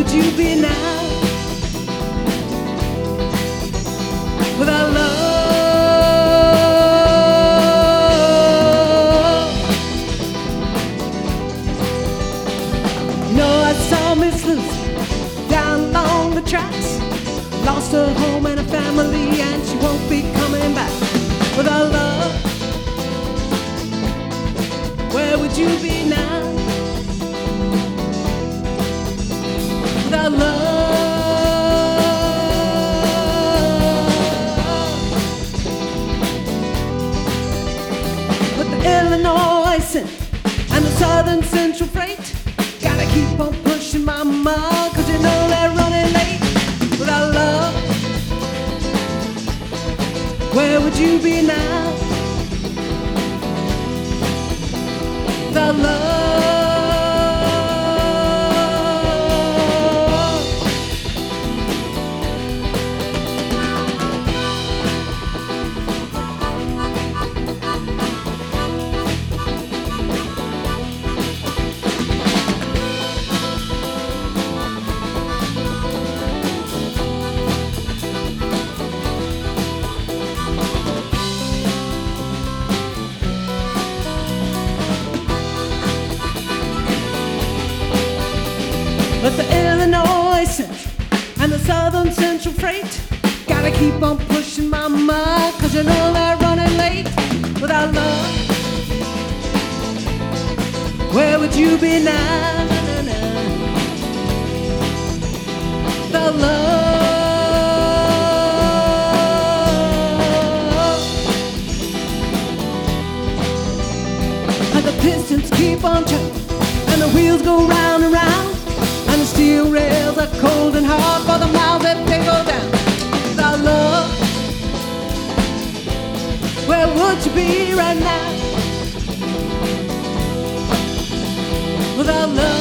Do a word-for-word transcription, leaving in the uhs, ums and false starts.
would you be now without love? No, I saw Miss Lucy down along the tracks, lost her home and her family, and she won't be coming back without love. Where would you be now without love? But the Illinois Central and the Southern Central Freight gotta keep on pushing, mama, 'cause you know they're running late without love. Where would you be now without love? But the Illinois Central and the Southern Central Freight gotta keep on pushing, mama, 'cause you know they're running late without love. Where would you be now without love? And the pistons keep on turning and the wheels go round and round, and the steel rails are cold and hard for the miles that they go down. Without love, where would you be right now without love?